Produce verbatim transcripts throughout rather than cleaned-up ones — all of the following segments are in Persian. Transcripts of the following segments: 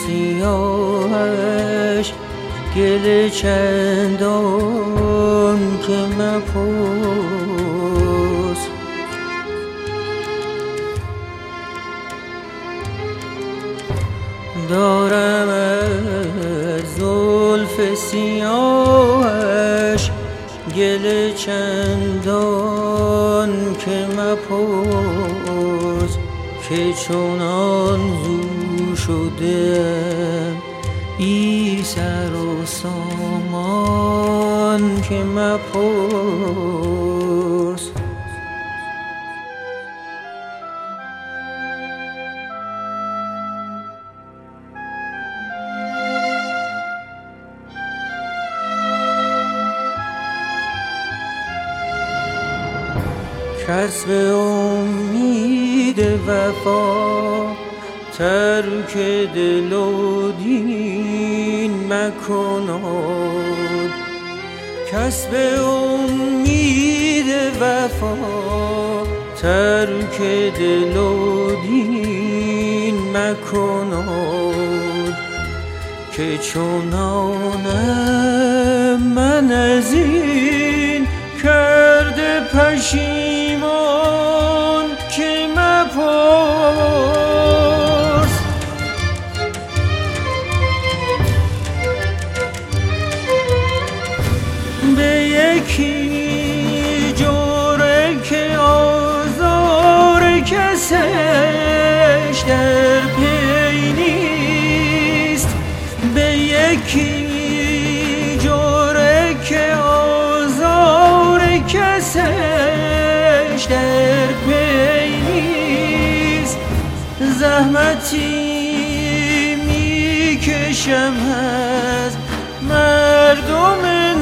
سیاهش گل چندان که مپرس. دارم از زلف سیاهش گل چندان که مپرس، که چونان زو شده بی سر و سامان که مپرس. کس به امید وفا ترک دل و دین مکند. کس به امید وفا ترک دل و دین مکند، که چونانم من از این کرده پشیمان که مپرس. به یکی جوره که آزار کسش در پی نیست، به یکی جوره که آزار کسش در پی نیست، زحمتی میکشم از مردم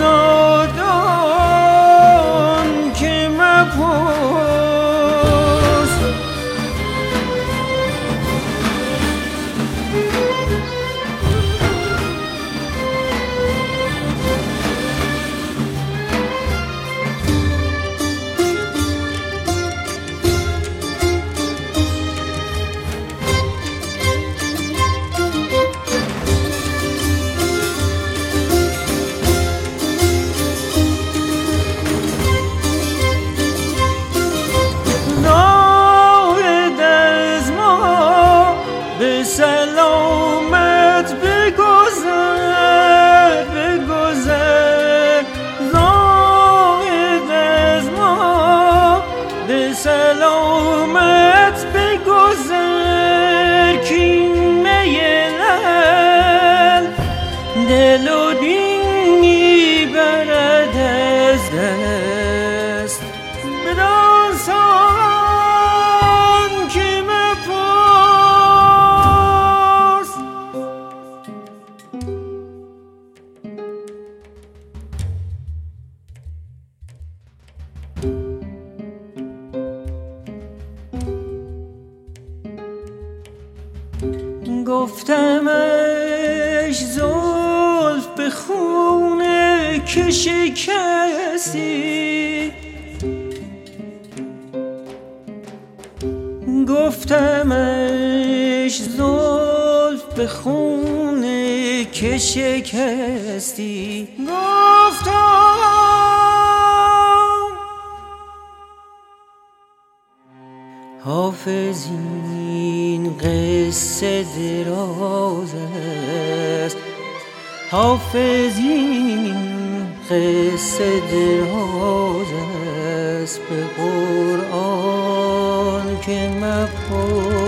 نادان که مپرس. سلامت بگذر بگذر زاهد از ما، به سلامت بگذر کین میلل دل و دین میبرد از دست. بدان سان که گفتمش زلف به خونه که شکستی، گفتمش زلف به خونه که شکستی، گفتم حافظ این قصه دراز است، حافظ این قصه دراز است، به قرآن که مپرس.